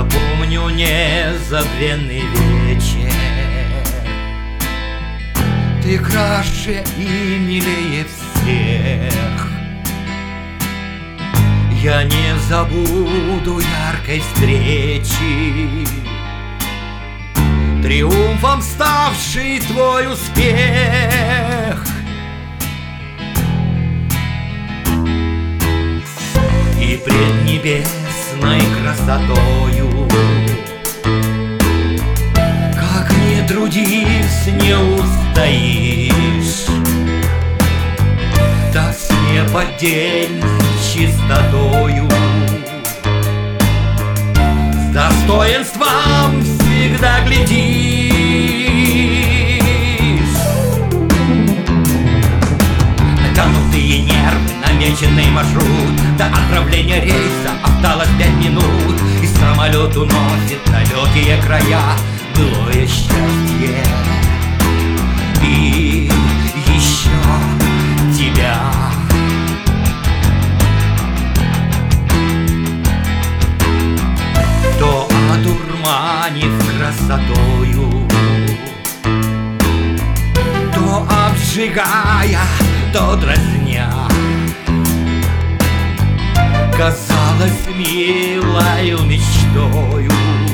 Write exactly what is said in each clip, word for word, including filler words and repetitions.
Я помню незабвенный вечер. Ты краше и милее всех. Я не забуду яркой встречи, триумфом ставший твой успех. И пред небесной красотою, как ни трудись, не устоишь. Так с неподдельной чистотою, с достоинством всегда глядишь. Натянутые нервы, намеченный маршрут, до отправления рейса осталось пять минут. И самолет уносит далекие края былое счастье. И еще тебя. То одурманив красотою, то обжигая, то дразня. Казалось милою мечтою,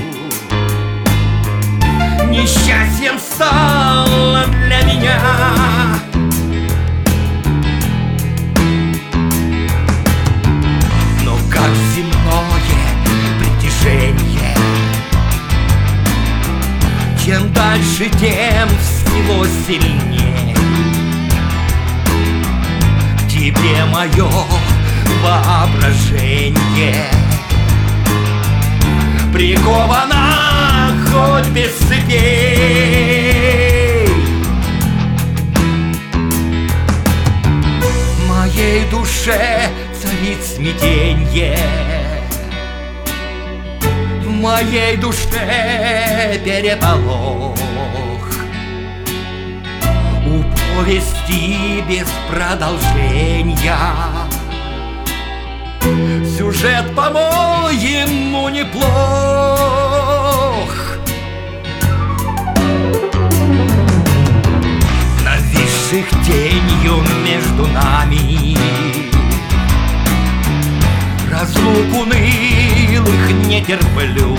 несчастьем стало для меня. Но как земное притяжение, чем дальше, тем всего сильнее. К тебе мое воображение приковано хоть без цепей. В моей душе царит смятенье, в моей душе переполох. У повести без продолжения сюжет, по-моему, неплох. Нависших тенью между нами разлук унылых не терплю,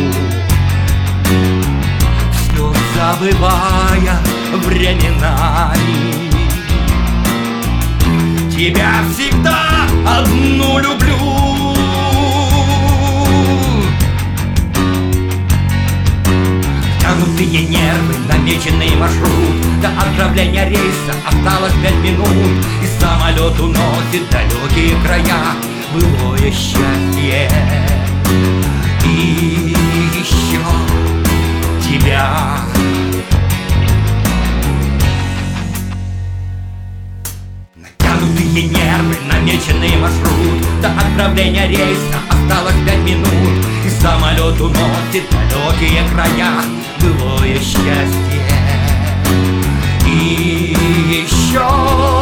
все забывая временами. Тебя всегда одну люблю. Тянутые нервы, намеченный маршрут, до отправления рейса осталось пять минут. И самолет уносит далекие края былое счастье. И еще тебя. Натянутые нервы, намеченный маршрут, до отправления рейса осталось пять минут. И самолет уносит далекие края былое счастье. И еще